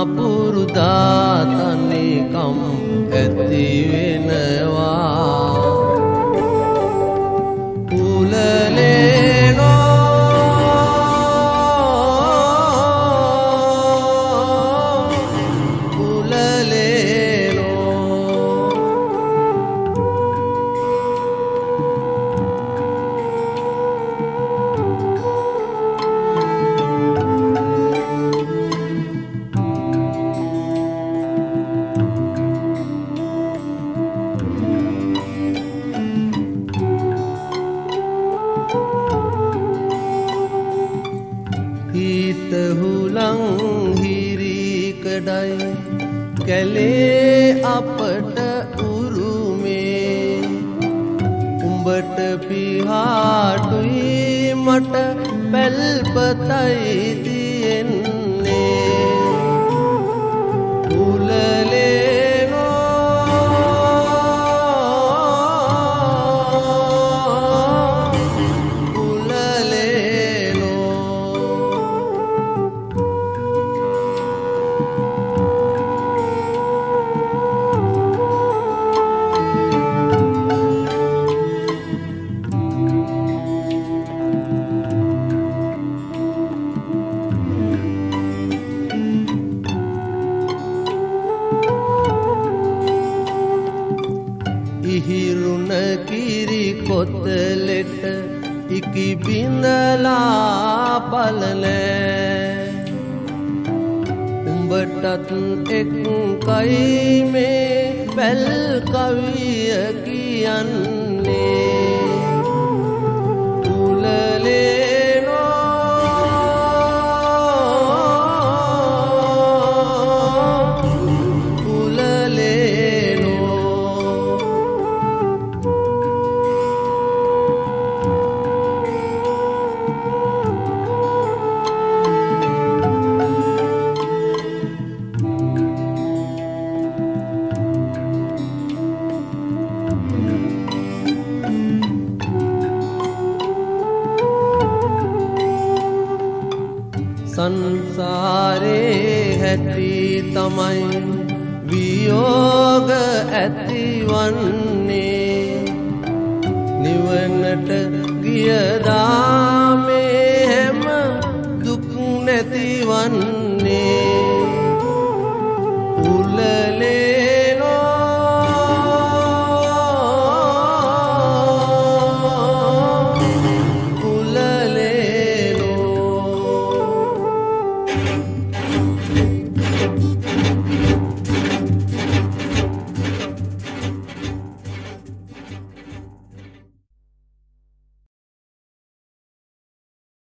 නපුරු දාතනිකම් ඇති වෙනවා උලලේනෝ හිතහුලං හිරිකඩයි කැලේ අපට උරුමේ උඹට පිහාටුයි මට පැල්පතයි තියෙන්නේ ඉහිරුණ කිරි කොතලෙට ඉකි බිඳලා බලලෑ උඹටත් එක්කයි මේ පැල් කවිය කියන්නේ සංසාරේ හැටි තමයි වියෝග ඇතිවන්නේ නිවනට ගියදා මේ හැම දුක් නැතිවන්නේ